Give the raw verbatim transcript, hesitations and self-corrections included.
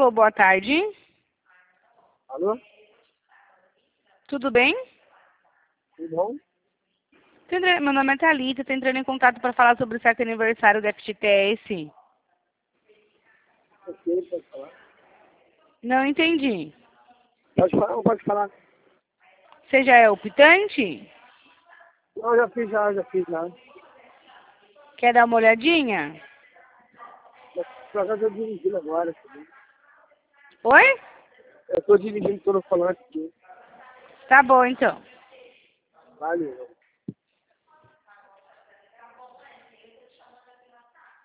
Alô, boa tarde. Alô? Tudo bem? Tudo bom? Tô entrando- Meu nome é Thalita, estou entrando em contato para falar sobre o certo aniversário do F G T S. Ok, pode falar. Não entendi. Pode falar ou pode falar? Você já é optante? Não, já fiz já, já fiz já. Quer dar uma olhadinha? Por acaso eu tô dirigindo agora. Filho. Oi? Eu tô dirigindo, tô no falante aqui. Tá bom, então. Valeu.